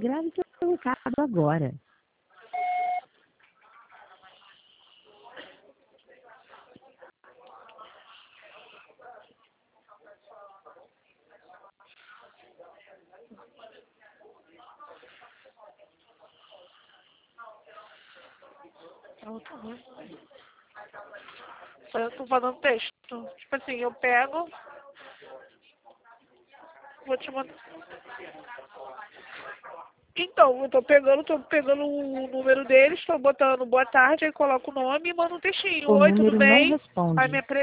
Grave seu recado agora. Eu tô falando texto. Tipo assim, eu pego, vou te mandar. Então, eu tô pegando o número deles, tô botando boa tarde, aí coloco o nome e mando um textinho. O Oi, tudo número não bem? Aí responde. minha